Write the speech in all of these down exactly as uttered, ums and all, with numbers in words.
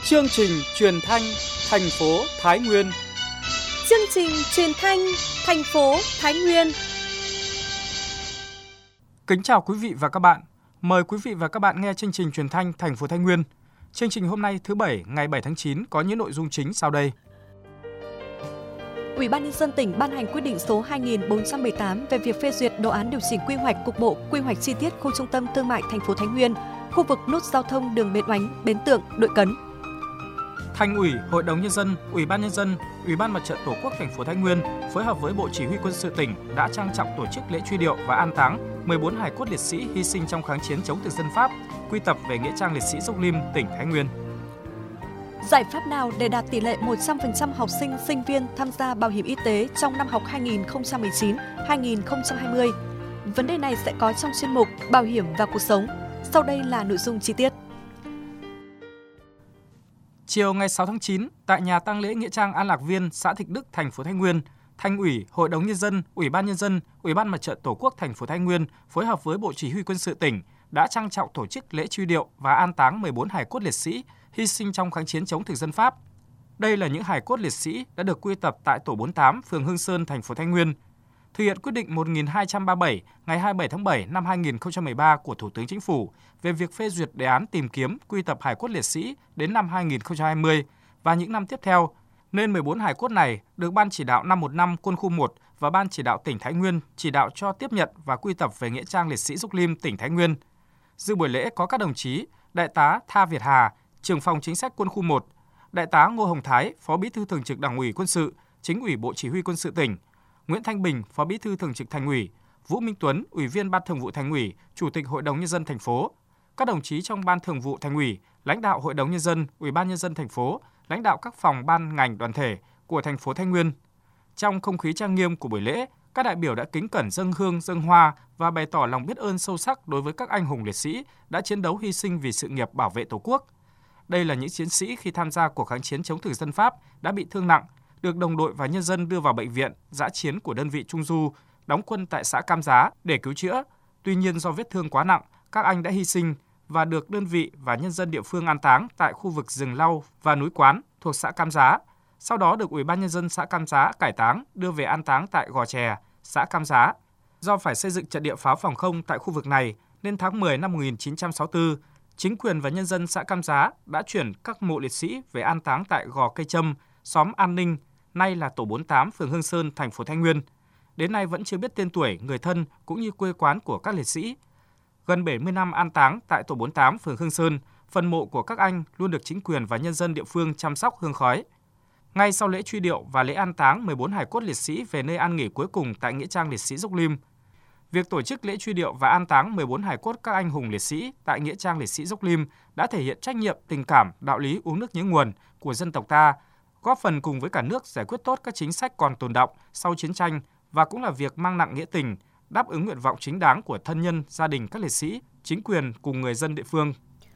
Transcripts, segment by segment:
Chương trình truyền thanh thành phố Thái Nguyên. Chương trình truyền thanh thành phố Thái Nguyên. Kính chào quý vị và các bạn. Mời quý vị và các bạn nghe chương trình truyền thanh thành phố Thái Nguyên. Chương trình hôm nay thứ Bảy ngày bảy tháng chín có những nội dung chính sau đây. Ủy ban nhân dân tỉnh ban hành quyết định số hai nghìn bốn trăm mười tám về việc phê duyệt đồ án điều chỉnh quy hoạch cục bộ, quy hoạch chi tiết khu trung tâm thương mại thành phố Thái Nguyên, khu vực nút giao thông đường Bến Oánh, Bến Tượng, Đội Cấn. Thành ủy, Hội đồng nhân dân, Ủy ban nhân dân, Ủy ban Mặt trận Tổ quốc thành phố Thái Nguyên phối hợp với Bộ Chỉ huy Quân sự tỉnh đã trang trọng tổ chức lễ truy điệu và an táng mười bốn hài cốt liệt sĩ hy sinh trong kháng chiến chống thực dân Pháp, quy tập về nghĩa trang liệt sĩ Dốc Lim, tỉnh Thái Nguyên. Giải pháp nào để đạt tỷ lệ một trăm phần trăm học sinh, sinh viên tham gia bảo hiểm y tế trong năm học hai nghìn không trăm mười chín hai nghìn không trăm hai mươi? Vấn đề này sẽ có trong chuyên mục Bảo hiểm và cuộc sống. Sau đây là nội dung chi tiết. Chiều ngày sáu tháng chín, tại nhà tang lễ nghĩa trang An Lạc Viên, xã Thịnh Đức, thành phố Thái Nguyên, Thành ủy, Hội đồng nhân dân, Ủy ban nhân dân, Ủy ban Mặt trận Tổ quốc thành phố Thái Nguyên phối hợp với Bộ Chỉ huy Quân sự tỉnh đã trang trọng tổ chức lễ truy điệu và an táng mười bốn hài cốt liệt sĩ hy sinh trong kháng chiến chống thực dân Pháp. Đây là những hài cốt liệt sĩ đã được quy tập tại tổ bốn mươi tám, phường Hương Sơn, thành phố Thái Nguyên. Thực hiện quyết định một nghìn hai trăm ba mươi bảy ngày hai mươi bảy tháng bảy năm hai nghìn không trăm mười ba của Thủ tướng Chính phủ về việc phê duyệt đề án tìm kiếm quy tập hài cốt liệt sĩ đến năm hai nghìn không trăm hai mươi và những năm tiếp theo, nên mười bốn hài cốt này được Ban chỉ đạo năm một năm Quân khu một và Ban chỉ đạo tỉnh Thái Nguyên chỉ đạo cho tiếp nhận và quy tập về nghĩa trang liệt sĩ Dốc Lim, tỉnh Thái Nguyên. Dự buổi lễ có các đồng chí Đại tá Tha Việt Hà, Trưởng phòng Chính sách Quân khu một, Đại tá Ngô Hồng Thái, Phó Bí thư Thường trực Đảng ủy Quân sự, Chính ủy Bộ Chỉ huy Quân sự tỉnh, Nguyễn Thanh Bình, Phó Bí thư Thường trực Thành ủy, Vũ Minh Tuấn, Ủy viên Ban Thường vụ Thành ủy, Chủ tịch Hội đồng nhân dân thành phố, các đồng chí trong Ban Thường vụ Thành ủy, lãnh đạo Hội đồng nhân dân, Ủy ban nhân dân thành phố, lãnh đạo các phòng ban ngành đoàn thể của thành phố Thái Nguyên. Trong không khí trang nghiêm của buổi lễ, các đại biểu đã kính cẩn dâng hương, dâng hoa và bày tỏ lòng biết ơn sâu sắc đối với các anh hùng liệt sĩ đã chiến đấu hy sinh vì sự nghiệp bảo vệ Tổ quốc. Đây là những chiến sĩ khi tham gia cuộc kháng chiến chống thực dân Pháp đã bị thương nặng, được đồng đội và nhân dân đưa vào bệnh viện dã chiến của đơn vị Trung Du, đóng quân tại xã Cam Giá để cứu chữa. Tuy nhiên do vết thương quá nặng, các anh đã hy sinh và được đơn vị và nhân dân địa phương an táng tại khu vực rừng lau và núi Quán thuộc xã Cam Giá. Sau đó được Ủy ban nhân dân xã Cam Giá cải táng đưa về an táng tại Gò Chè, xã Cam Giá. Do phải xây dựng trận địa pháo phòng không tại khu vực này, nên tháng mười năm một nghìn chín trăm sáu mươi tư, chính quyền và nhân dân xã Cam Giá đã chuyển các mộ liệt sĩ về an táng tại Gò Cây Trâm, xóm An Ninh, nay là tổ bốn mươi tám, phường Hương Sơn, thành phố Thái Nguyên. Đến nay vẫn chưa biết tên tuổi, người thân cũng như quê quán của các liệt sĩ. Gần bảy mươi năm an táng tại tổ bốn mươi tám, phường Hương Sơn, phần mộ của các anh luôn được chính quyền và nhân dân địa phương chăm sóc hương khói. Ngay sau lễ truy điệu và lễ an táng mười bốn hài cốt liệt sĩ về nơi an nghỉ cuối cùng tại nghĩa trang liệt sĩ Dốc Lim, việc tổ chức lễ truy điệu và an táng mười bốn hài cốt các anh hùng liệt sĩ tại nghĩa trang liệt sĩ Dốc Lim đã thể hiện trách nhiệm, tình cảm, đạo lý uống nước nhớ nguồn của dân tộc ta, góp phần cùng với cả nước giải quyết tốt các chính sách còn tồn đọng sau chiến tranh và cũng là việc mang nặng nghĩa tình, đáp ứng nguyện vọng chính đáng của thân nhân, gia đình các liệt sĩ, chính quyền cùng người dân địa phương.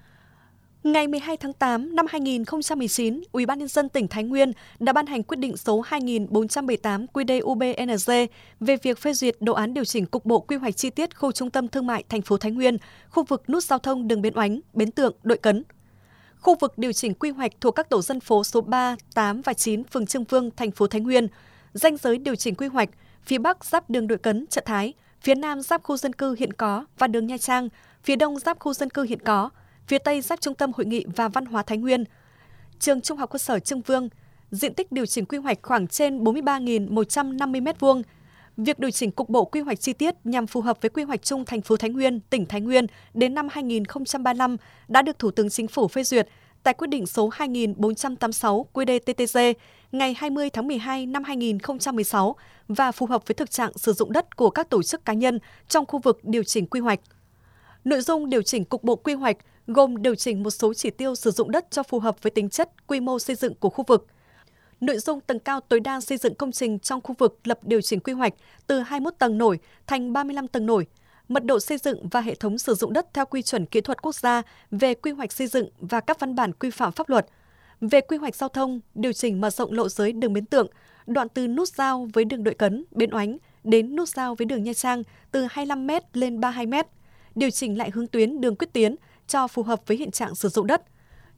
Ngày mười hai tháng tám năm hai nghìn không trăm mười chín, Ủy ban nhân dân tỉnh Thái Nguyên đã ban hành quyết định số hai nghìn bốn trăm mười tám quy đê u bê en giê về việc phê duyệt đồ án điều chỉnh cục bộ quy hoạch chi tiết khu trung tâm thương mại thành phố Thái Nguyên, khu vực nút giao thông đường Bến Oánh, Bến Tượng, Đội Cấn. Khu vực điều chỉnh quy hoạch thuộc các tổ dân phố số ba, tám và chín, phường Trương Vương, thành phố Thái Nguyên. Ranh giới điều chỉnh quy hoạch: phía Bắc giáp đường Đội Cấn, Chợ Thái, phía Nam giáp khu dân cư hiện có và đường Nha Trang, phía Đông giáp khu dân cư hiện có, phía Tây giáp Trung tâm Hội nghị và Văn hóa Thái Nguyên. Trường Trung học cơ sở Trương Vương, diện tích điều chỉnh quy hoạch khoảng trên bốn mươi ba nghìn một trăm năm mươi mét vuông. Việc điều chỉnh cục bộ quy hoạch chi tiết nhằm phù hợp với quy hoạch chung thành phố Thái Nguyên, tỉnh Thái Nguyên đến năm hai nghìn không trăm ba mươi lăm đã được Thủ tướng Chính phủ phê duyệt tại quyết định số hai nghìn bốn trăm tám mươi sáu quy đê tê tê giê ngày hai mươi tháng mười hai năm hai nghìn không trăm mười sáu và phù hợp với thực trạng sử dụng đất của các tổ chức cá nhân trong khu vực điều chỉnh quy hoạch. Nội dung điều chỉnh cục bộ quy hoạch gồm điều chỉnh một số chỉ tiêu sử dụng đất cho phù hợp với tính chất, quy mô xây dựng của khu vực. Nội dung tầng cao tối đa xây dựng công trình trong khu vực lập điều chỉnh quy hoạch từ hai mươi mốt tầng nổi thành ba mươi lăm tầng nổi, mật độ xây dựng và hệ thống sử dụng đất theo quy chuẩn kỹ thuật quốc gia về quy hoạch xây dựng và các văn bản quy phạm pháp luật. Về quy hoạch giao thông, điều chỉnh mở rộng lộ giới đường Bến Tượng, đoạn từ nút giao với đường Đội Cấn, Bến Oánh đến nút giao với đường Nha Trang từ hai mươi lăm mét lên ba mươi hai mét, điều chỉnh lại hướng tuyến đường Quyết Tiến cho phù hợp với hiện trạng sử dụng đất,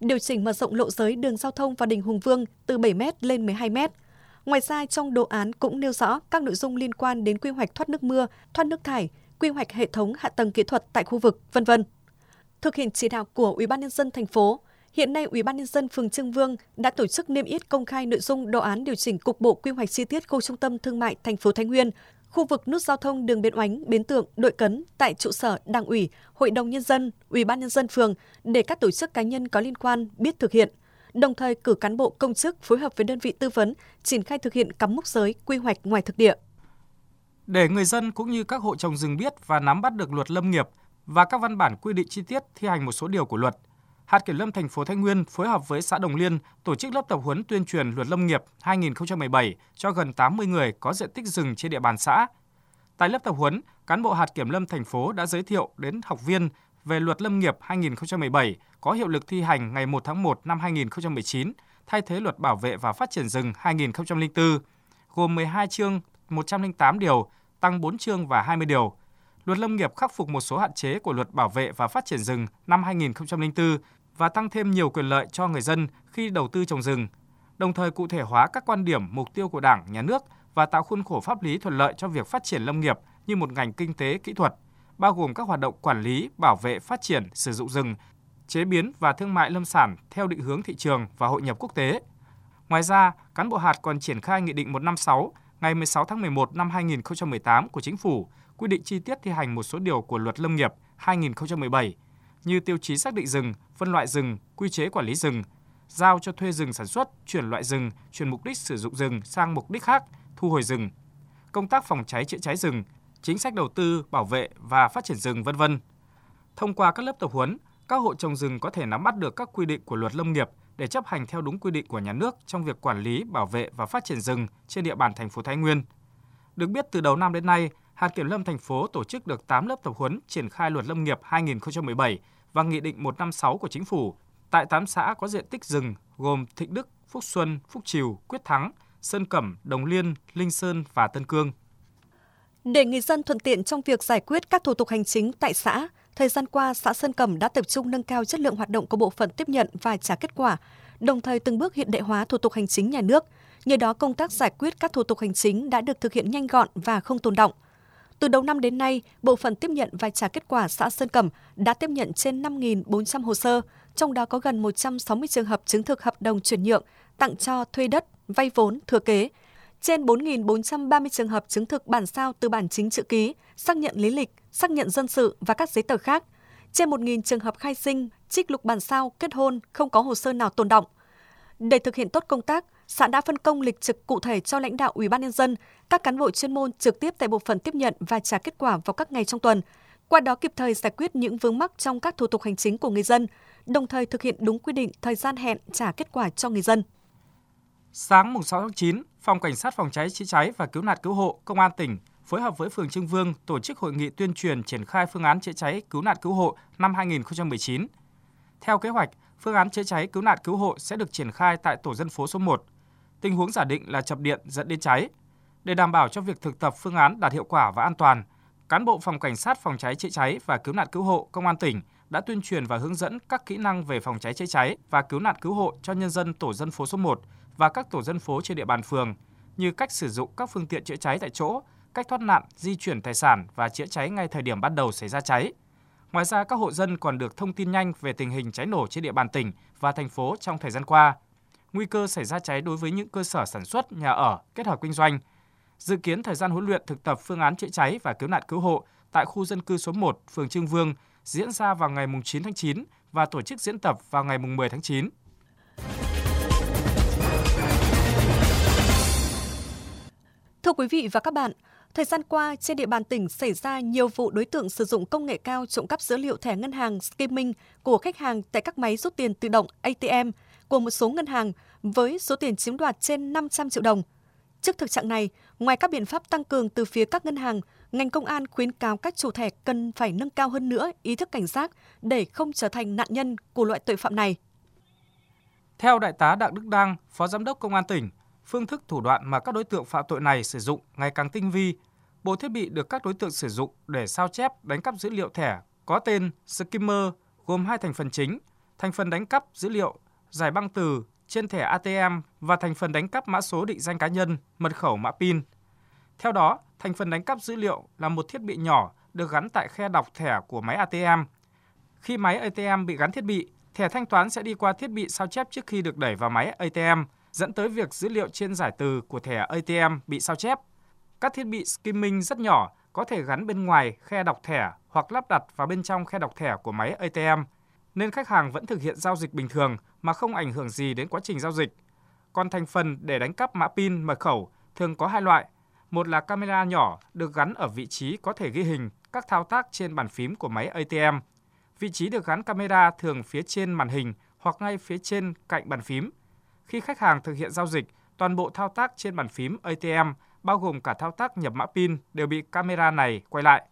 điều chỉnh mở rộng lộ giới đường giao thông vào Đình Hùng Vương từ bảy mét lên mười hai mét. Ngoài ra, trong đồ án cũng nêu rõ các nội dung liên quan đến quy hoạch thoát nước mưa, thoát nước thải, quy hoạch hệ thống hạ tầng kỹ thuật tại khu vực, vân vân. Thực hiện chỉ đạo của Ủy ban nhân dân thành phố, hiện nay Ủy ban nhân dân phường Trương Vương đã tổ chức niêm yết công khai nội dung đồ án điều chỉnh cục bộ quy hoạch chi tiết khu trung tâm thương mại thành phố Thái Nguyên, khu vực nút giao thông đường Bến Oánh, Bến Tượng, Đội Cấn tại trụ sở Đảng ủy, Hội đồng nhân dân, Ủy ban nhân dân phường để các tổ chức cá nhân có liên quan biết thực hiện. Đồng thời cử cán bộ công chức phối hợp với đơn vị tư vấn triển khai thực hiện cắm mốc giới quy hoạch ngoài thực địa. Để người dân cũng như các hộ trồng rừng biết và nắm bắt được luật lâm nghiệp và các văn bản quy định chi tiết thi hành một số điều của luật, Hạt Kiểm lâm thành phố Thái Nguyên phối hợp với xã Đồng Liên tổ chức lớp tập huấn tuyên truyền luật lâm nghiệp hai không một bảy cho gần tám mươi người có diện tích rừng trên địa bàn xã. Tại lớp tập huấn, cán bộ Hạt Kiểm lâm thành phố đã giới thiệu đến học viên về luật lâm nghiệp hai không một bảy có hiệu lực thi hành ngày một tháng một năm hai nghìn không trăm mười chín, thay thế luật bảo vệ và phát triển rừng hai nghìn không trăm lẻ bốn, gồm mười hai chương, một trăm lẻ tám điều, tăng bốn chương và hai mươi điều. Luật lâm nghiệp khắc phục một số hạn chế của luật bảo vệ và phát triển rừng năm hai nghìn không trăm lẻ bốn và tăng thêm nhiều quyền lợi cho người dân khi đầu tư trồng rừng, đồng thời cụ thể hóa các quan điểm, mục tiêu của Đảng, Nhà nước và tạo khuôn khổ pháp lý thuận lợi cho việc phát triển lâm nghiệp như một ngành kinh tế kỹ thuật, bao gồm các hoạt động quản lý, bảo vệ, phát triển, sử dụng rừng, chế biến và thương mại lâm sản theo định hướng thị trường và hội nhập quốc tế. Ngoài ra, cán bộ hạt còn triển khai Nghị định một trăm năm mươi sáu ngày mười sáu tháng mười một năm hai nghìn không trăm mười tám của Chính phủ quy định chi tiết thi hành một số điều của luật lâm nghiệp hai nghìn không trăm mười bảy như tiêu chí xác định rừng, phân loại rừng, quy chế quản lý rừng, giao cho thuê rừng sản xuất, chuyển loại rừng, chuyển mục đích sử dụng rừng sang mục đích khác, thu hồi rừng, công tác phòng cháy chữa cháy rừng, chính sách đầu tư, bảo vệ và phát triển rừng, vân vân. Thông qua các lớp tập huấn, các hộ trồng rừng có thể nắm bắt được các quy định của luật lâm nghiệp để chấp hành theo đúng quy định của nhà nước trong việc quản lý, bảo vệ và phát triển rừng trên địa bàn thành phố Thái Nguyên. Được biết, từ đầu năm đến nay, Hạt Kiểm lâm thành phố tổ chức được tám lớp tập huấn triển khai luật lâm nghiệp hai nghìn không trăm mười bảy và Nghị định một trăm năm mươi sáu của Chính phủ tại tám xã có diện tích rừng gồm Thịnh Đức, Phúc Xuân, Phúc Trìu, Quyết Thắng, Sơn Cẩm, Đồng Liên, Linh Sơn và Tân Cương. Để người dân thuận tiện trong việc giải quyết các thủ tục hành chính tại xã, thời gian qua, xã Sơn Cẩm đã tập trung nâng cao chất lượng hoạt động của bộ phận tiếp nhận và trả kết quả, đồng thời từng bước hiện đại hóa thủ tục hành chính nhà nước. Nhờ đó, công tác giải quyết các thủ tục hành chính đã được thực hiện nhanh gọn và không tồn đọng. Từ đầu năm đến nay, bộ phận tiếp nhận và trả kết quả xã Sơn Cẩm đã tiếp nhận trên năm nghìn bốn trăm hồ sơ, trong đó có gần một trăm sáu mươi trường hợp chứng thực hợp đồng chuyển nhượng, tặng cho, thuê đất, vay vốn, thừa kế, trên bốn nghìn bốn trăm ba mươi trường hợp chứng thực bản sao từ bản chính chữ ký, xác nhận lý lịch, xác nhận dân sự và các giấy tờ khác, trên một nghìn trường hợp khai sinh, trích lục bản sao, kết hôn, không có hồ sơ nào tồn đọng. Để thực hiện tốt công tác, xã đã phân công lịch trực cụ thể cho lãnh đạo Ủy ban nhân dân, các cán bộ chuyên môn trực tiếp tại bộ phận tiếp nhận và trả kết quả vào các ngày trong tuần, qua đó kịp thời giải quyết những vướng mắc trong các thủ tục hành chính của người dân, đồng thời thực hiện đúng quy định thời gian hẹn trả kết quả cho người dân. Sáng mùng sáu tháng chín, Phòng Cảnh sát phòng cháy chữa cháy và cứu nạn cứu hộ Công an tỉnh phối hợp với phường Trương Vương tổ chức hội nghị tuyên truyền triển khai phương án chữa cháy cứu nạn cứu hộ năm hai nghìn không trăm mười chín. Theo kế hoạch, phương án chữa cháy cứu nạn cứu hộ sẽ được triển khai tại tổ dân phố số một. Tình huống giả định là chập điện dẫn đến cháy. Để đảm bảo cho việc thực tập phương án đạt hiệu quả và an toàn, cán bộ Phòng Cảnh sát phòng cháy chữa cháy và cứu nạn cứu hộ Công an tỉnh đã tuyên truyền và hướng dẫn các kỹ năng về phòng cháy chữa cháy và cứu nạn cứu hộ cho nhân dân tổ dân phố số một và các tổ dân phố trên địa bàn phường, như cách sử dụng các phương tiện chữa cháy tại chỗ, cách thoát nạn, di chuyển tài sản và chữa cháy ngay thời điểm ban đầu xảy ra cháy. Ngoài ra, các hộ dân còn được thông tin nhanh về tình hình cháy nổ trên địa bàn tỉnh và thành phố trong thời gian qua, nguy cơ xảy ra cháy đối với những cơ sở sản xuất, nhà ở, kết hợp kinh doanh. Dự kiến thời gian huấn luyện thực tập phương án chữa cháy và cứu nạn cứu hộ tại khu dân cư số một, phường Trương Vương diễn ra vào ngày chín tháng chín và tổ chức diễn tập vào ngày mười tháng chín. Thưa quý vị và các bạn, thời gian qua trên địa bàn tỉnh xảy ra nhiều vụ đối tượng sử dụng công nghệ cao trộm cắp dữ liệu thẻ ngân hàng skimming của khách hàng tại các máy rút tiền tự động A T M của một số ngân hàng với số tiền chiếm đoạt trên năm trăm triệu đồng. Trước thực trạng này, ngoài các biện pháp tăng cường từ phía các ngân hàng, ngành công an khuyến cáo các chủ thẻ cần phải nâng cao hơn nữa ý thức cảnh giác để không trở thành nạn nhân của loại tội phạm này. Theo Đại tá Đặng Đức Đang, Phó Giám đốc Công an tỉnh, phương thức thủ đoạn mà các đối tượng phạm tội này sử dụng ngày càng tinh vi. Bộ thiết bị được các đối tượng sử dụng để sao chép, đánh cắp dữ liệu thẻ có tên Skimmer gồm hai thành phần chính thành phần đánh cắp dữ liệu, giải băng từ trên thẻ a tê em và thành phần đánh cắp mã số định danh cá nhân, mật khẩu mã pin. Theo đó, thành phần đánh cắp dữ liệu là một thiết bị nhỏ được gắn tại khe đọc thẻ của máy a tê em. Khi máy a tê em bị gắn thiết bị, thẻ thanh toán sẽ đi qua thiết bị sao chép trước khi được đẩy vào máy a tê em, dẫn tới việc dữ liệu trên giải từ của thẻ a tê em bị sao chép. Các thiết bị skimming rất nhỏ có thể gắn bên ngoài khe đọc thẻ hoặc lắp đặt vào bên trong khe đọc thẻ của máy a tê em, nên khách hàng vẫn thực hiện giao dịch bình thường mà không ảnh hưởng gì đến quá trình giao dịch. Còn thành phần để đánh cắp mã pin, mật khẩu thường có hai loại. Một là camera nhỏ được gắn ở vị trí có thể ghi hình các thao tác trên bàn phím của máy a tê em. Vị trí được gắn camera thường phía trên màn hình hoặc ngay phía trên cạnh bàn phím. Khi khách hàng thực hiện giao dịch, toàn bộ thao tác trên bàn phím a tê em, bao gồm cả thao tác nhập mã pin, đều bị camera này quay lại.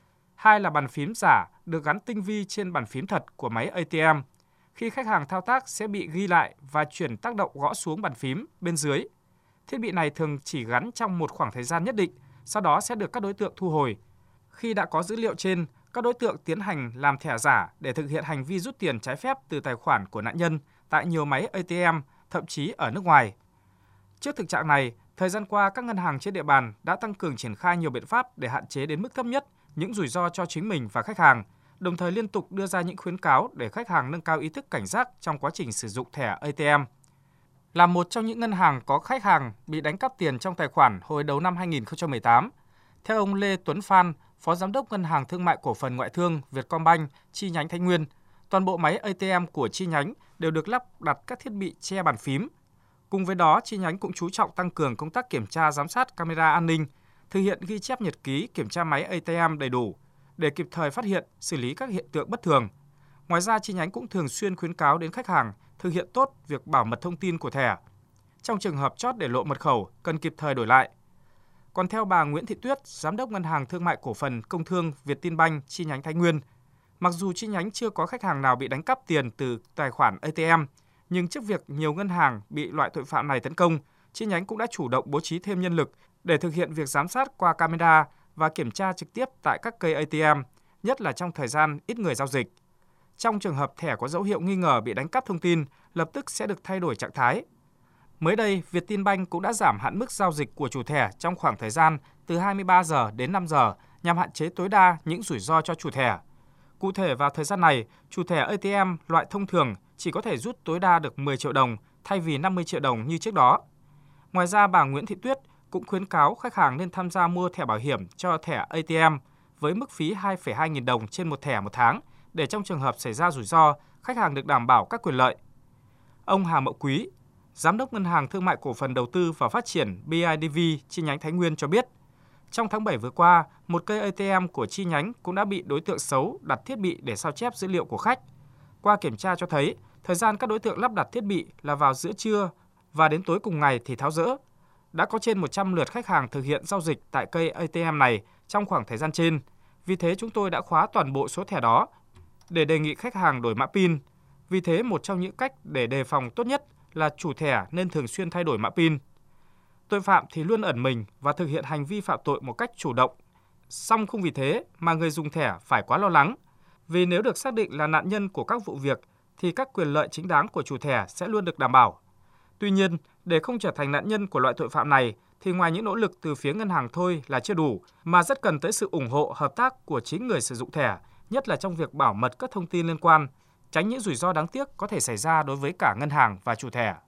Hai là bàn phím giả được gắn tinh vi trên bàn phím thật của máy a tê em. Khi khách hàng thao tác sẽ bị ghi lại và chuyển tác động gõ xuống bàn phím bên dưới. Thiết bị này thường chỉ gắn trong một khoảng thời gian nhất định, sau đó sẽ được các đối tượng thu hồi. Khi đã có dữ liệu trên, các đối tượng tiến hành làm thẻ giả để thực hiện hành vi rút tiền trái phép từ tài khoản của nạn nhân tại nhiều máy a tê em, thậm chí ở nước ngoài. Trước thực trạng này, thời gian qua các ngân hàng trên địa bàn đã tăng cường triển khai nhiều biện pháp để hạn chế đến mức thấp nhất những rủi ro cho chính mình và khách hàng, đồng thời liên tục đưa ra những khuyến cáo để khách hàng nâng cao ý thức cảnh giác trong quá trình sử dụng thẻ a tê em. Là một trong những ngân hàng có khách hàng bị đánh cắp tiền trong tài khoản hồi đầu năm hai nghìn không trăm mười tám, theo ông Lê Tuấn Phan, Phó Giám đốc Ngân hàng Thương mại Cổ phần Ngoại thương Vietcombank chi nhánh Thái Nguyên, toàn bộ máy a tê em của chi nhánh đều được lắp đặt các thiết bị che bàn phím. Cùng với đó, chi nhánh cũng chú trọng tăng cường công tác kiểm tra giám sát camera an ninh, thực hiện ghi chép nhật ký kiểm tra máy a tê em đầy đủ để kịp thời phát hiện, xử lý các hiện tượng bất thường. Ngoài ra, chi nhánh cũng thường xuyên khuyến cáo đến khách hàng thực hiện tốt việc bảo mật thông tin của thẻ. Trong trường hợp chót để lộ mật khẩu, cần kịp thời đổi lại. Còn theo bà Nguyễn Thị Tuyết, Giám đốc Ngân hàng Thương mại Cổ phần Công thương Vietinbank chi nhánh Thái Nguyên, mặc dù chi nhánh chưa có khách hàng nào bị đánh cắp tiền từ tài khoản a tê em, nhưng trước việc nhiều ngân hàng bị loại tội phạm này tấn công, chi nhánh cũng đã chủ động bố trí thêm nhân lực để thực hiện việc giám sát qua camera và kiểm tra trực tiếp tại các cây a tê em, nhất là trong thời gian ít người giao dịch. Trong trường hợp thẻ có dấu hiệu nghi ngờ bị đánh cắp thông tin, lập tức sẽ được thay đổi trạng thái. Mới đây, Vietinbank cũng đã giảm hạn mức giao dịch của chủ thẻ trong khoảng thời gian từ hai mươi ba giờ đến năm giờ nhằm hạn chế tối đa những rủi ro cho chủ thẻ. Cụ thể vào thời gian này, chủ thẻ a tê em loại thông thường chỉ có thể rút tối đa được mười triệu đồng thay vì năm mươi triệu đồng như trước đó. Ngoài ra, bà Nguyễn Thị Tuyết cũng khuyến cáo khách hàng nên tham gia mua thẻ bảo hiểm cho thẻ a tê em với mức phí hai phẩy hai nghìn đồng trên một thẻ một tháng để trong trường hợp xảy ra rủi ro, khách hàng được đảm bảo các quyền lợi. Ông Hà Mậu Quý, Giám đốc Ngân hàng Thương mại Cổ phần Đầu tư và Phát triển bê i đê vê chi nhánh Thái Nguyên cho biết, trong tháng bảy vừa qua, một cây a tê em của chi nhánh cũng đã bị đối tượng xấu đặt thiết bị để sao chép dữ liệu của khách. Qua kiểm tra cho thấy, thời gian các đối tượng lắp đặt thiết bị là vào giữa trưa và đến tối cùng ngày thì tháo dỡ. Đã có trên một trăm lượt khách hàng thực hiện giao dịch tại cây a tê em này trong khoảng thời gian trên. Vì thế chúng tôi đã khóa toàn bộ số thẻ đó để đề nghị khách hàng đổi mã pin. Vì thế một trong những cách để đề phòng tốt nhất là chủ thẻ nên thường xuyên thay đổi mã pin. Tội phạm thì luôn ẩn mình và thực hiện hành vi phạm tội một cách chủ động. Song không vì thế mà người dùng thẻ phải quá lo lắng. Vì nếu được xác định là nạn nhân của các vụ việc thì các quyền lợi chính đáng của chủ thẻ sẽ luôn được đảm bảo. Tuy nhiên, để không trở thành nạn nhân của loại tội phạm này thì ngoài những nỗ lực từ phía ngân hàng thôi là chưa đủ, mà rất cần tới sự ủng hộ hợp tác của chính người sử dụng thẻ, nhất là trong việc bảo mật các thông tin liên quan, tránh những rủi ro đáng tiếc có thể xảy ra đối với cả ngân hàng và chủ thẻ.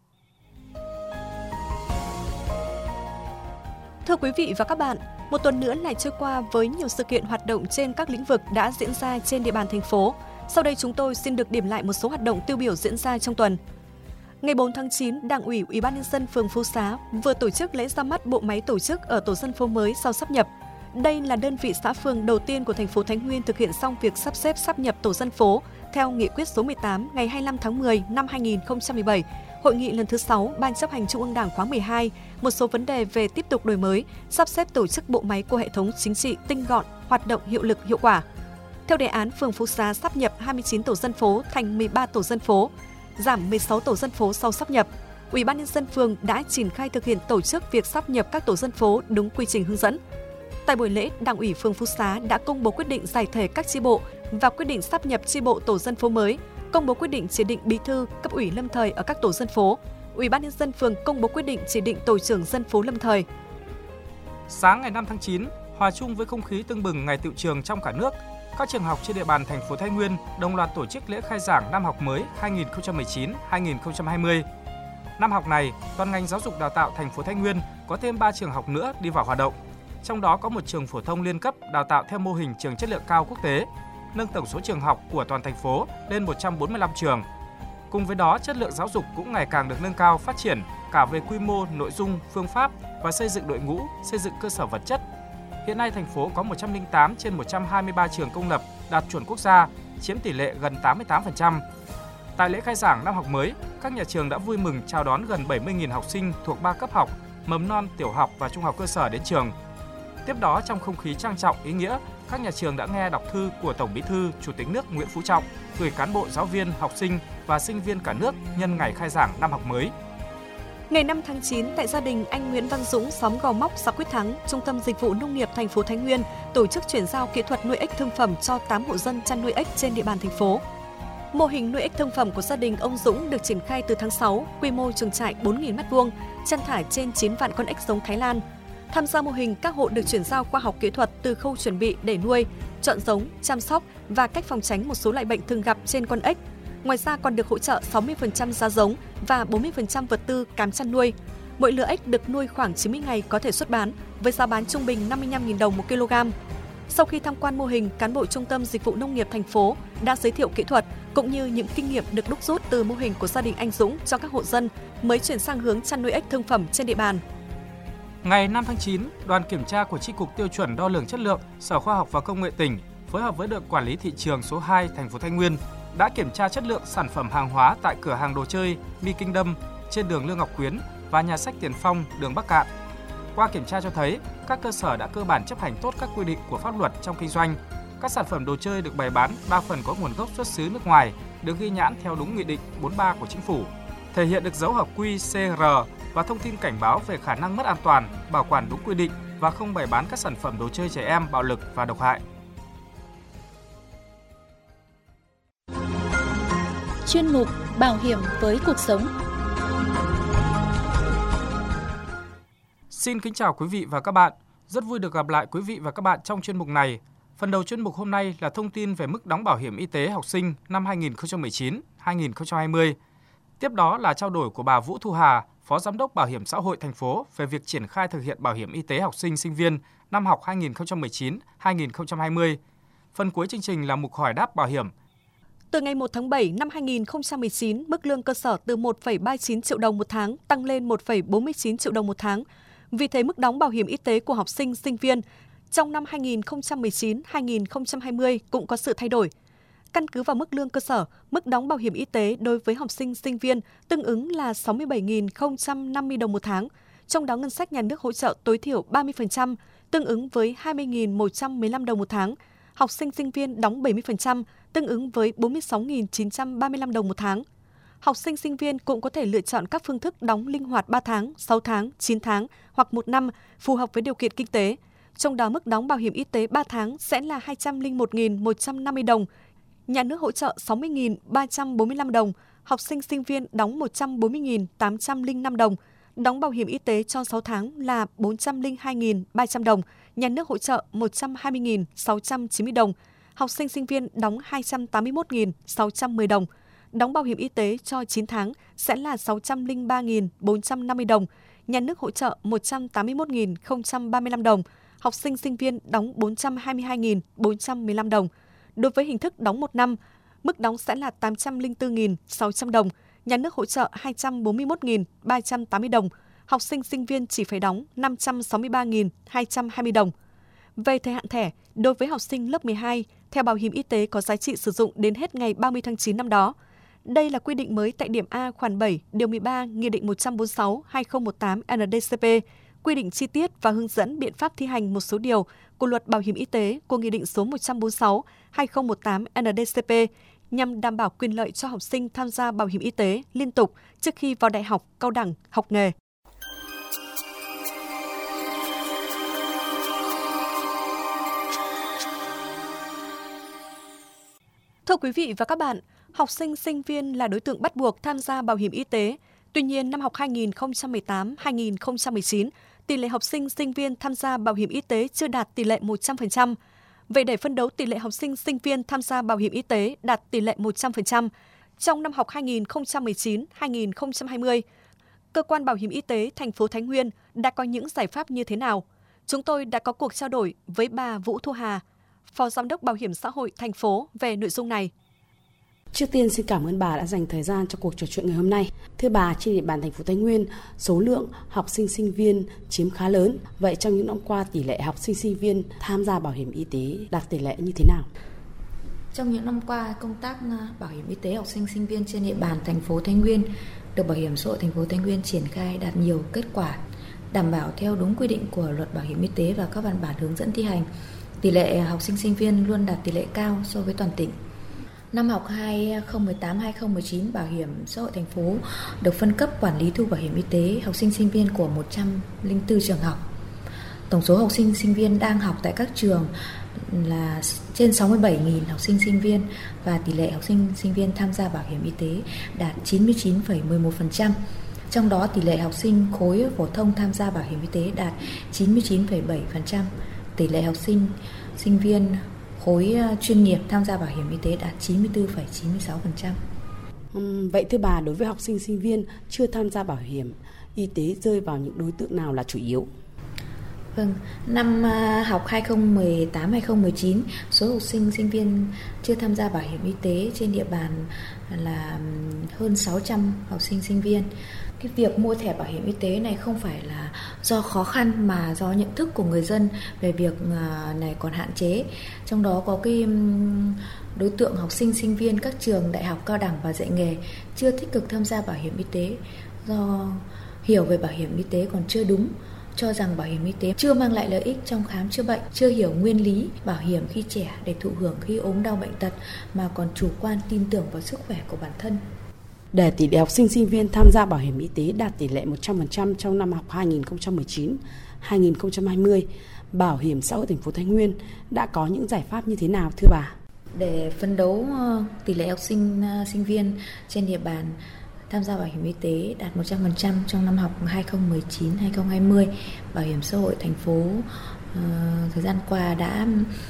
Thưa quý vị và các bạn, một tuần nữa lại trôi qua với nhiều sự kiện hoạt động trên các lĩnh vực đã diễn ra trên địa bàn thành phố. Sau đây chúng tôi xin được điểm lại một số hoạt động tiêu biểu diễn ra trong tuần. Ngày bốn tháng chín, Đảng ủy Ủy ban nhân dân phường Phú Xá vừa tổ chức lễ ra mắt bộ máy tổ chức ở tổ dân phố mới sau sáp nhập. Đây là đơn vị xã phường đầu tiên của thành phố Thái Nguyên thực hiện xong việc sắp xếp sáp nhập tổ dân phố theo nghị quyết số mười tám ngày hai mươi lăm tháng mười năm hai nghìn không trăm mười bảy. Hội nghị lần thứ sáu Ban chấp hành Trung ương Đảng khóa mười hai, một số vấn đề về tiếp tục đổi mới, sắp xếp tổ chức bộ máy của hệ thống chính trị tinh gọn, hoạt động hiệu lực hiệu quả. Theo đề án, phường Phú Xá sáp nhập hai mươi chín tổ dân phố thành mười ba tổ dân phố, giảm mười sáu tổ dân phố sau sáp nhập. Ủy ban nhân dân phường đã triển khai thực hiện tổ chức việc sáp nhập các tổ dân phố đúng quy trình hướng dẫn. Tại buổi lễ, Đảng ủy phường Phú Xá đã công bố quyết định giải thể các chi bộ và quyết định sáp nhập chi bộ tổ dân phố mới. công bố quyết định chỉ định bí thư, cấp ủy lâm thời ở các tổ dân phố. Ủy ban nhân dân phường công bố quyết định chỉ định tổ trưởng dân phố lâm thời. Sáng ngày năm tháng chín, hòa chung với không khí tưng bừng ngày tựu trường trong cả nước, các trường học trên địa bàn thành phố Thái Nguyên đồng loạt tổ chức lễ khai giảng năm học mới hai nghìn không trăm mười chín hai nghìn không trăm hai mươi. Năm học này, toàn ngành giáo dục đào tạo thành phố Thái Nguyên có thêm ba trường học nữa đi vào hoạt động. Trong đó có một trường phổ thông liên cấp đào tạo theo mô hình trường chất lượng cao quốc tế, nâng tổng số trường học của toàn thành phố lên một trăm bốn mươi lăm trường. Cùng với đó, chất lượng giáo dục cũng ngày càng được nâng cao phát triển cả về quy mô, nội dung, phương pháp và xây dựng đội ngũ, xây dựng cơ sở vật chất. Hiện nay thành phố có một trăm lẻ tám trên một trăm hai mươi ba trường công lập đạt chuẩn quốc gia, chiếm tỷ lệ gần tám mươi tám phần trăm. Tại lễ khai giảng năm học mới, các nhà trường đã vui mừng chào đón gần bảy mươi nghìn học sinh thuộc ba cấp học, mầm non, tiểu học và trung học cơ sở đến trường. Tiếp đó, trong không khí trang trọng ý nghĩa, các nhà trường đã nghe đọc thư của Tổng Bí thư, Chủ tịch nước Nguyễn Phú Trọng gửi cán bộ, giáo viên, học sinh và sinh viên cả nước nhân ngày khai giảng năm học mới. Ngày năm tháng chín, tại gia đình anh Nguyễn Văn Dũng, xóm Gò Móc, xã Quyết Thắng, Trung tâm Dịch vụ Nông nghiệp thành phố Thái Nguyên tổ chức chuyển giao kỹ thuật nuôi ếch thương phẩm cho tám hộ dân chăn nuôi ếch trên địa bàn thành phố. Mô hình nuôi ếch thương phẩm của gia đình ông Dũng được triển khai từ tháng sáu, quy mô chuồng trại bốn nghìn mét vuông, chăn thả trên chín vạn con ếch giống Thái Lan. Tham gia mô hình, các hộ được chuyển giao khoa học kỹ thuật từ khâu chuẩn bị để nuôi, chọn giống, chăm sóc và cách phòng tránh một số loại bệnh thường gặp trên con ếch. Ngoài ra còn được hỗ trợ sáu mươi phần trăm giá giống và bốn mươi phần trăm vật tư cám chăn nuôi. Mỗi lứa ếch được nuôi khoảng chín mươi ngày có thể xuất bán với giá bán trung bình năm mươi lăm nghìn đồng một kg. Sau khi tham quan mô hình, cán bộ Trung tâm Dịch vụ Nông nghiệp thành phố đã giới thiệu kỹ thuật cũng như những kinh nghiệm được đúc rút từ mô hình của gia đình anh Dũng cho các hộ dân mới chuyển sang hướng chăn nuôi ếch thương phẩm trên địa bàn. Ngày năm tháng chín, đoàn kiểm tra của Chi cục Tiêu chuẩn Đo lường Chất lượng, Sở Khoa học và Công nghệ tỉnh phối hợp với đội quản lý thị trường số hai thành phố Thái Nguyên đã kiểm tra chất lượng sản phẩm hàng hóa tại cửa hàng đồ chơi Mi Kingdom trên đường Lương Ngọc Quyến và nhà sách Tiền Phong, đường Bắc Cạn. Qua kiểm tra cho thấy, các cơ sở đã cơ bản chấp hành tốt các quy định của pháp luật trong kinh doanh. Các sản phẩm đồ chơi được bày bán đa phần có nguồn gốc xuất xứ nước ngoài, được ghi nhãn theo đúng Nghị định bốn mươi ba của Chính phủ, thể hiện được dấu hợp quy xê rờ và thông tin cảnh báo về khả năng mất an toàn, bảo quản đúng quy định và không bày bán các sản phẩm đồ chơi trẻ em bạo lực và độc hại. Chuyên mục Bảo hiểm với cuộc sống. Xin kính chào quý vị và các bạn. Rất vui được gặp lại quý vị và các bạn trong chuyên mục này. Phần đầu chuyên mục hôm nay là thông tin về mức đóng bảo hiểm y tế học sinh năm hai nghìn không trăm mười chín hai nghìn không trăm hai mươi. Tiếp đó là trao đổi của bà Vũ Thu Hà, Phó Giám đốc Bảo hiểm xã hội thành phố về việc triển khai thực hiện bảo hiểm y tế học sinh sinh viên năm học hai nghìn không trăm mười chín hai nghìn không trăm hai mươi. Phần cuối chương trình là mục hỏi đáp bảo hiểm. Từ ngày một tháng bảy năm hai nghìn không trăm mười chín, mức lương cơ sở từ một phẩy ba mươi chín triệu đồng một tháng tăng lên một phẩy bốn mươi chín triệu đồng một tháng. Vì thế, mức đóng bảo hiểm y tế của học sinh, sinh viên trong năm hai nghìn không trăm mười chín hai nghìn không trăm hai mươi cũng có sự thay đổi. Căn cứ vào mức lương cơ sở, mức đóng bảo hiểm y tế đối với học sinh, sinh viên tương ứng là sáu mươi bảy nghìn không trăm năm mươi đồng một tháng. Trong đó, ngân sách nhà nước hỗ trợ tối thiểu ba mươi phần trăm, tương ứng với hai mươi nghìn một trăm mười lăm đồng một tháng. Học sinh, sinh viên đóng bảy mươi phần trăm, tương ứng với bốn mươi sáu nghìn chín trăm ba mươi lăm đồng một tháng. Học sinh, sinh viên cũng có thể lựa chọn các phương thức đóng linh hoạt ba tháng, sáu tháng, chín tháng hoặc một năm phù hợp với điều kiện kinh tế. Trong đó, mức đóng bảo hiểm y tế ba tháng sẽ là hai trăm lẻ một nghìn một trăm năm mươi đồng. Nhà nước hỗ trợ sáu mươi nghìn ba trăm bốn mươi lăm đồng, học sinh, sinh viên đóng một trăm bốn mươi nghìn tám trăm lẻ năm đồng. Đóng bảo hiểm y tế cho sáu tháng là bốn trăm lẻ hai nghìn ba trăm đồng, nhà nước hỗ trợ một trăm hai mươi nghìn sáu trăm chín mươi đồng. Học sinh, sinh viên đóng hai trăm tám mươi mốt nghìn sáu trăm mười đồng. Đóng bảo hiểm y tế cho chín tháng sẽ là sáu trăm lẻ ba nghìn bốn trăm năm mươi đồng, nhà nước hỗ trợ một trăm tám mươi mốt nghìn không trăm ba mươi lăm đồng. Học sinh, sinh viên đóng bốn trăm hai mươi hai nghìn bốn trăm mười lăm đồng. Đối với hình thức đóng một năm, mức đóng sẽ là tám trăm lẻ bốn nghìn sáu trăm đồng, nhà nước hỗ trợ hai trăm bốn mươi mốt nghìn ba trăm tám mươi đồng, học sinh, sinh viên chỉ phải đóng năm trăm sáu mươi ba nghìn hai trăm hai mươi đồng. Về thời hạn thẻ, đối với học sinh lớp mười hai, thẻ bảo hiểm y tế có giá trị sử dụng đến hết ngày ba mươi tháng chín năm đó. Đây là quy định mới tại điểm A khoản bảy, điều mười ba, Nghị định một trăm bốn mươi sáu trên hai nghìn không trăm mười tám N D C P, quy định chi tiết và hướng dẫn biện pháp thi hành một số điều của Luật Bảo hiểm y tế của Nghị định số một trăm bốn mươi sáu trên hai nghìn không trăm mười tám N D C P nhằm đảm bảo quyền lợi cho học sinh tham gia bảo hiểm y tế liên tục trước khi vào đại học, cao đẳng, học nghề. Thưa quý vị và các bạn, Học sinh, sinh viên là đối tượng bắt buộc tham gia bảo hiểm y tế. Tuy nhiên, năm học hai nghìn không trăm mười tám hai nghìn không trăm mười chín, tỷ lệ học sinh, sinh viên tham gia bảo hiểm y tế chưa đạt tỷ lệ một trăm phần trăm. Vậy để phấn đấu tỷ lệ học sinh, sinh viên tham gia bảo hiểm y tế đạt tỷ lệ một trăm phần trăm, trong năm học hai nghìn không trăm mười chín hai nghìn không trăm hai mươi, Cơ quan Bảo hiểm Y tế thành phố Thái Nguyên đã có những giải pháp như thế nào? Chúng tôi đã có cuộc trao đổi với bà Vũ Thu Hà, Phó Giám đốc Bảo hiểm xã hội thành phố về nội dung này. Trước tiên xin cảm ơn bà đã dành thời gian cho cuộc trò chuyện ngày hôm nay. Thưa bà, trên địa bàn thành phố Thái Nguyên, số lượng học sinh sinh viên chiếm khá lớn. Vậy trong những năm qua, tỷ lệ học sinh sinh viên tham gia bảo hiểm y tế đạt tỷ lệ như thế nào? Trong những năm qua, công tác bảo hiểm y tế học sinh sinh viên trên địa bàn thành phố Thái Nguyên được Bảo hiểm xã hội thành phố Thái Nguyên triển khai đạt nhiều kết quả, đảm bảo theo đúng quy định của Luật Bảo hiểm y tế và các văn bản hướng dẫn thi hành. Tỷ lệ học sinh sinh viên luôn đạt tỷ lệ cao so với toàn tỉnh. Năm học hai nghìn không trăm mười tám hai nghìn không trăm mười chín, Bảo hiểm xã hội thành phố được phân cấp quản lý thu bảo hiểm y tế học sinh sinh viên của một trăm lẻ bốn trường học. Tổng số học sinh sinh viên đang học tại các trường là trên sáu mươi bảy nghìn học sinh sinh viên và tỷ lệ học sinh sinh viên tham gia bảo hiểm y tế đạt chín mươi chín phẩy mười một phần trăm. Trong đó tỷ lệ học sinh khối phổ thông tham gia bảo hiểm y tế đạt chín mươi chín phẩy bảy phần trăm. Tỷ lệ học sinh sinh viên khối chuyên nghiệp tham gia bảo hiểm y tế đạt chín mươi tư phẩy chín mươi sáu phần trăm. Uhm, vậy thưa bà, đối với học sinh sinh viên chưa tham gia bảo hiểm y tế rơi vào những đối tượng nào là chủ yếu? Vâng, năm học hai nghìn không trăm mười tám hai nghìn không trăm mười chín, số học sinh sinh viên chưa tham gia bảo hiểm y tế trên địa bàn là hơn sáu trăm học sinh sinh viên. Cái việc mua thẻ bảo hiểm y tế này không phải là do khó khăn mà do nhận thức của người dân về việc này còn hạn chế. Trong đó có cái đối tượng học sinh sinh viên các trường đại học cao đẳng và dạy nghề chưa tích cực tham gia bảo hiểm y tế do hiểu về bảo hiểm y tế còn chưa đúng, cho rằng bảo hiểm y tế chưa mang lại lợi ích trong khám chữa bệnh, chưa hiểu nguyên lý bảo hiểm khi trẻ để thụ hưởng khi ốm đau bệnh tật mà còn chủ quan tin tưởng vào sức khỏe của bản thân. Để tỷ lệ học sinh sinh viên tham gia bảo hiểm y tế đạt tỷ lệ một trăm phần trăm trong năm học hai nghìn không trăm mười chín hai nghìn không trăm hai mươi, Bảo hiểm xã hội thành phố Thái Nguyên đã có những giải pháp như thế nào thưa bà? Để phấn đấu tỷ lệ học sinh sinh viên trên địa bàn tham gia bảo hiểm y tế đạt một trăm phần trăm trong năm học hai nghìn không trăm mười chín hai nghìn không trăm hai mươi, Bảo hiểm xã hội thành phố uh, thời gian qua đã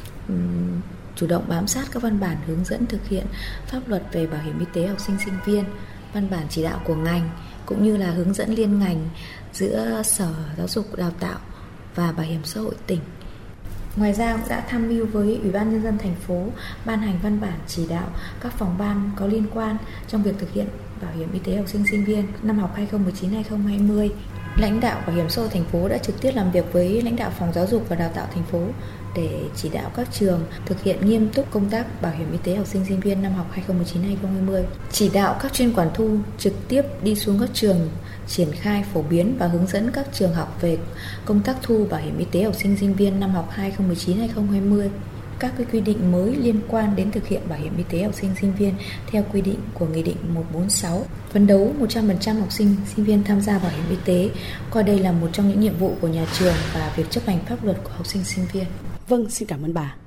um, chủ động bám sát các văn bản hướng dẫn thực hiện pháp luật về bảo hiểm y tế học sinh sinh viên, văn bản chỉ đạo của ngành cũng như là hướng dẫn liên ngành giữa Sở Giáo dục Đào tạo và Bảo hiểm xã hội tỉnh. Ngoài ra cũng đã tham mưu với Ủy ban Nhân dân thành phố ban hành văn bản chỉ đạo các phòng ban có liên quan trong việc thực hiện bảo hiểm y tế học sinh sinh viên năm học hai nghìn không trăm mười chín hai nghìn không trăm hai mươi. Lãnh đạo Bảo hiểm xã hội thành phố đã trực tiếp làm việc với lãnh đạo Phòng Giáo dục và Đào tạo thành phố để chỉ đạo các trường thực hiện nghiêm túc công tác bảo hiểm y tế học sinh sinh viên năm học hai nghìn không trăm mười chín hai nghìn không trăm hai mươi. Chỉ đạo các chuyên quản thu trực tiếp đi xuống các trường triển khai phổ biến và hướng dẫn các trường học về công tác thu bảo hiểm y tế học sinh sinh viên năm học hai nghìn không trăm mười chín hai nghìn không trăm hai mươi. Các cái quy định mới liên quan đến thực hiện bảo hiểm y tế học sinh sinh viên theo quy định của Nghị định một trăm bốn mươi sáu, phấn đấu một trăm phần trăm học sinh sinh viên tham gia bảo hiểm y tế, coi đây là một trong những nhiệm vụ của nhà trường và việc chấp hành pháp luật của học sinh sinh viên. Vâng, xin cảm ơn bà.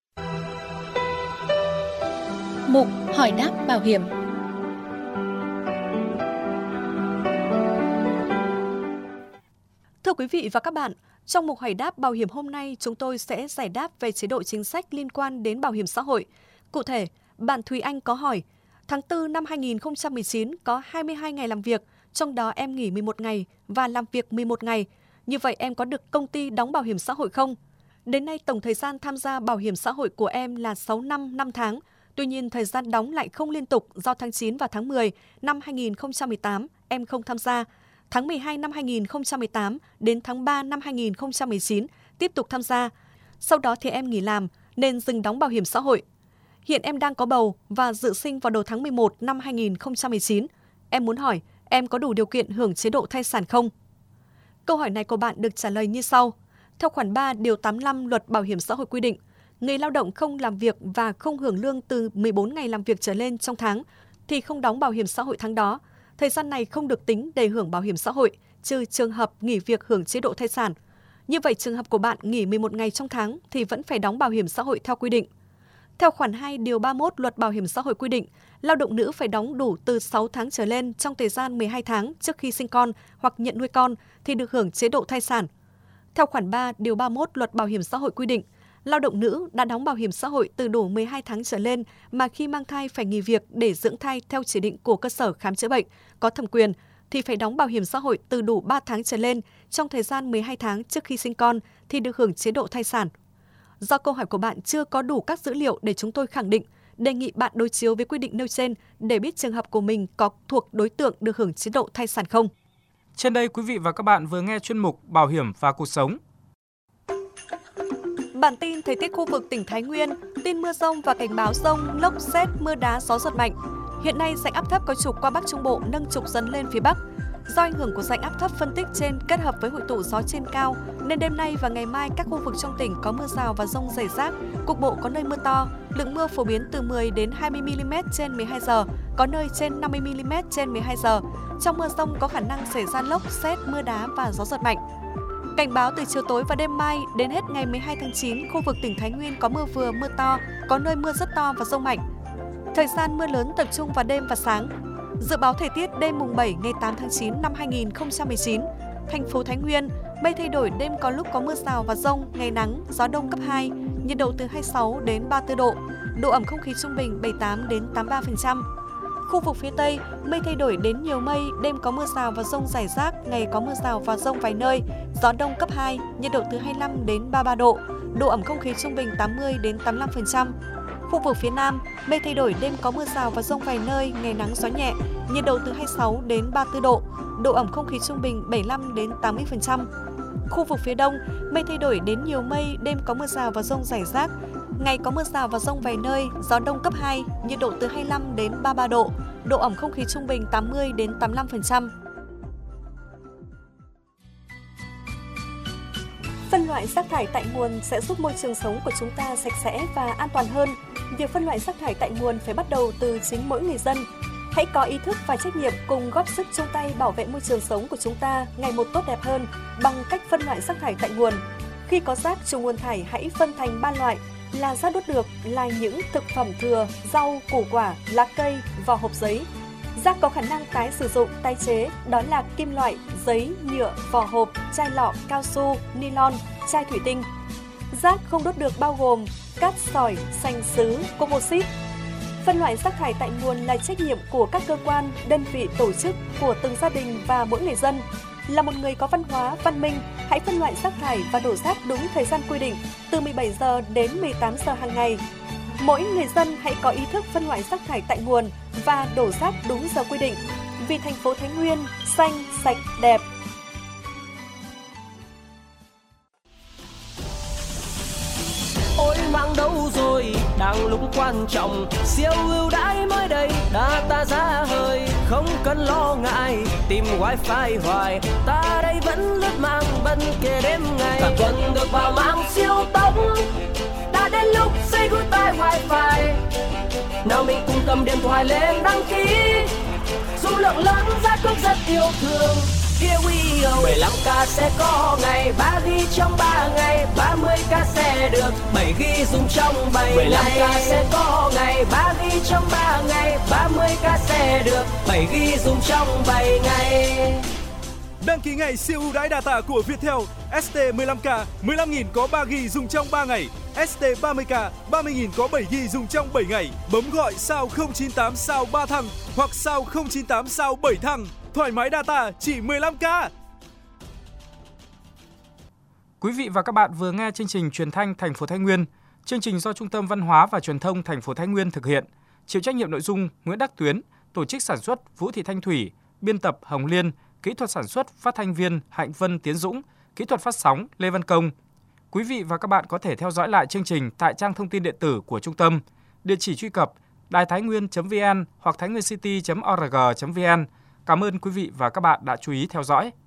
Mục hỏi đáp bảo hiểm. Thưa quý vị và các bạn, trong mục hỏi đáp bảo hiểm hôm nay, chúng tôi sẽ giải đáp về chế độ chính sách liên quan đến bảo hiểm xã hội. Cụ thể, bạn Thùy Anh có hỏi, tháng tư năm hai nghìn không trăm mười chín có hai mươi hai ngày làm việc, trong đó em nghỉ mười một ngày và làm việc mười một ngày. Như vậy em có được công ty đóng bảo hiểm xã hội không? Đến nay tổng thời gian tham gia bảo hiểm xã hội của em là sáu năm năm tháng. Tuy nhiên thời gian đóng lại không liên tục do tháng chín và tháng mười năm hai nghìn không trăm mười tám em không tham gia. Tháng mười hai năm hai nghìn không trăm mười tám đến tháng ba năm hai nghìn không trăm mười chín tiếp tục tham gia. Sau đó thì em nghỉ làm nên dừng đóng bảo hiểm xã hội. Hiện em đang có bầu và dự sinh vào đầu tháng mười một năm hai nghìn không trăm mười chín. Em muốn hỏi em có đủ điều kiện hưởng chế độ thai sản không? Câu hỏi này của bạn được trả lời như sau. Theo khoản ba điều tám mươi lăm Luật Bảo hiểm xã hội quy định, người lao động không làm việc và không hưởng lương từ mười bốn ngày làm việc trở lên trong tháng thì không đóng bảo hiểm xã hội tháng đó. Thời gian này không được tính để hưởng bảo hiểm xã hội, trừ trường hợp nghỉ việc hưởng chế độ thai sản. Như vậy trường hợp của bạn nghỉ mười một ngày trong tháng thì vẫn phải đóng bảo hiểm xã hội theo quy định. Theo khoản hai điều ba mươi mốt Luật Bảo hiểm xã hội quy định, lao động nữ phải đóng đủ từ sáu tháng trở lên trong thời gian mười hai tháng trước khi sinh con hoặc nhận nuôi con thì được hưởng chế độ thai sản. Theo khoản ba, điều ba mươi mốt Luật Bảo hiểm xã hội quy định, lao động nữ đã đóng bảo hiểm xã hội từ đủ mười hai tháng trở lên mà khi mang thai phải nghỉ việc để dưỡng thai theo chỉ định của cơ sở khám chữa bệnh có thẩm quyền thì phải đóng bảo hiểm xã hội từ đủ ba tháng trở lên trong thời gian mười hai tháng trước khi sinh con thì được hưởng chế độ thai sản. Do câu hỏi của bạn chưa có đủ các dữ liệu để chúng tôi khẳng định, đề nghị bạn đối chiếu với quy định nêu trên để biết trường hợp của mình có thuộc đối tượng được hưởng chế độ thai sản không. Trên đây, quý vị và các bạn vừa nghe chuyên mục Bảo hiểm và cuộc sống. Bản tin thời tiết khu vực tỉnh Thái Nguyên, tin mưa rông và cảnh báo rông, lốc sét, mưa đá, gió giật mạnh. Hiện nay rãnh áp thấp có trục qua Bắc Trung Bộ nâng trục dần lên phía Bắc. Do ảnh hưởng của rãnh áp thấp phân tích trên kết hợp với hội tụ gió trên cao, nên đêm nay và ngày mai các khu vực trong tỉnh có mưa rào và dông rải rác, cục bộ có nơi mưa to, lượng mưa phổ biến từ mười đến hai mươi mi-li-mét trên mười hai giờ, có nơi trên năm mươi mi-li-mét trên mười hai giờ. Trong mưa rông có khả năng xảy ra lốc, sét, mưa đá và gió giật mạnh. Cảnh báo từ chiều tối và đêm mai đến hết ngày mười hai tháng chín, khu vực tỉnh Thái Nguyên có mưa vừa, mưa to, có nơi mưa rất to và dông mạnh. Thời gian mưa lớn tập trung vào đêm và sáng. Dự báo thời tiết đêm mùng bảy ngày tám tháng chín năm hai nghìn không trăm mười chín. Thành phố Thái Nguyên, mây thay đổi, đêm có lúc có mưa rào và dông, ngày nắng, gió đông cấp hai, nhiệt độ từ hai mươi sáu đến ba mươi tư độ, độ ẩm không khí trung bình bảy mươi tám đến tám mươi ba phần trăm. Khu vực phía Tây, mây thay đổi đến nhiều mây, đêm có mưa rào và dông rải rác, ngày có mưa rào và dông vài nơi, gió đông cấp hai, nhiệt độ từ hai mươi lăm đến ba mươi ba độ, độ ẩm không khí trung bình tám mươi đến tám mươi lăm phần trăm. Khu vực phía Nam, mây thay đổi, đêm có mưa rào và dông vài nơi, ngày nắng gió nhẹ, nhiệt độ từ hai mươi sáu đến ba mươi tư độ, độ ẩm không khí trung bình bảy mươi lăm đến tám mươi phần trăm. Khu vực phía Đông, mây thay đổi đến nhiều mây, đêm có mưa rào và dông rải rác, ngày có mưa rào và dông vài nơi, gió đông cấp hai, nhiệt độ từ hai mươi lăm đến ba mươi ba độ, độ ẩm không khí trung bình tám mươi đến tám mươi lăm phần trăm. Phân loại rác thải tại nguồn sẽ giúp môi trường sống của chúng ta sạch sẽ và an toàn hơn. Việc phân loại rác thải tại nguồn phải bắt đầu từ chính mỗi người dân. Hãy có ý thức và trách nhiệm cùng góp sức chung tay bảo vệ môi trường sống của chúng ta ngày một tốt đẹp hơn bằng cách phân loại rác thải tại nguồn. Khi có rác từ nguồn thải hãy phân thành ba loại là rác đốt được, là những thực phẩm thừa, rau, củ quả, lá cây, vỏ hộp giấy. Rác có khả năng tái sử dụng, tái chế, đó là kim loại, giấy, nhựa, vỏ hộp, chai lọ, cao su, nylon, chai thủy tinh. Rác không đốt được bao gồm cát sỏi, sành sứ, composite. Phân loại rác thải tại nguồn là trách nhiệm của các cơ quan, đơn vị, tổ chức, của từng gia đình và mỗi người dân. Là một người có văn hóa, văn minh, hãy phân loại rác thải và đổ rác đúng thời gian quy định, từ mười bảy giờ đến mười tám giờ hàng ngày. Mỗi người dân hãy có ý thức phân loại rác thải tại nguồn và đổ rác đúng giờ quy định. Vì thành phố Thái Nguyên xanh, sạch, đẹp. Ôi mang đâu rồi, đang lúc quan trọng, siêu ưu đãi mới đây, data giá hơi, không cần lo ngại, tìm wifi hoài, ta đây vẫn lướt mạng bận kề đêm ngày, cả tuần được vào mạng siêu tốc, đã đến lúc say goodbye wifi, nào mình cùng cầm điện thoại lên đăng ký, số lượng lớn giá cước rất yêu thương. Here we go. mười lăm ca sẽ có ngày, ba gi bi trong ba ngày, ba mươi ca sẽ được, bảy gi bi dùng trong bảy ngày. mười lăm ca sẽ có ngày, ba gi bi trong ba ngày, ba mươi ca sẽ được, bảy gi bi dùng trong bảy ngày. Đăng ký ngày siêu ưu đãi data của Viettel. ét tê mười lăm ca, mười lăm nghìn có ba gi bi dùng trong ba ngày. ét tê ba mươi ca, ba mươi nghìn có bảy gi bi dùng trong bảy ngày. Bấm gọi sao không chín tám sao ba thằng hoặc sao không chín tám sao bảy thằng. Thoải mái data chỉ mười lăm ca. Quý vị và các bạn vừa nghe chương trình Truyền thanh thành phố Thái Nguyên. Chương trình do Trung tâm Văn hóa và Truyền thông thành phố Thái Nguyên thực hiện. Chịu trách nhiệm nội dung Nguyễn Đắc Tuyến, tổ chức sản xuất Vũ Thị Thanh Thủy, biên tập Hồng Liên, kỹ thuật sản xuất phát thanh viên Hạnh Vân Tiến Dũng, kỹ thuật phát sóng Lê Văn Công. Quý vị và các bạn có thể theo dõi lại chương trình tại trang thông tin điện tử của trung tâm. Địa chỉ truy cập đài thái nguyên chấm vn hoặc thainguiencity chấm org chấm vn. Cảm ơn quý vị và các bạn đã chú ý theo dõi.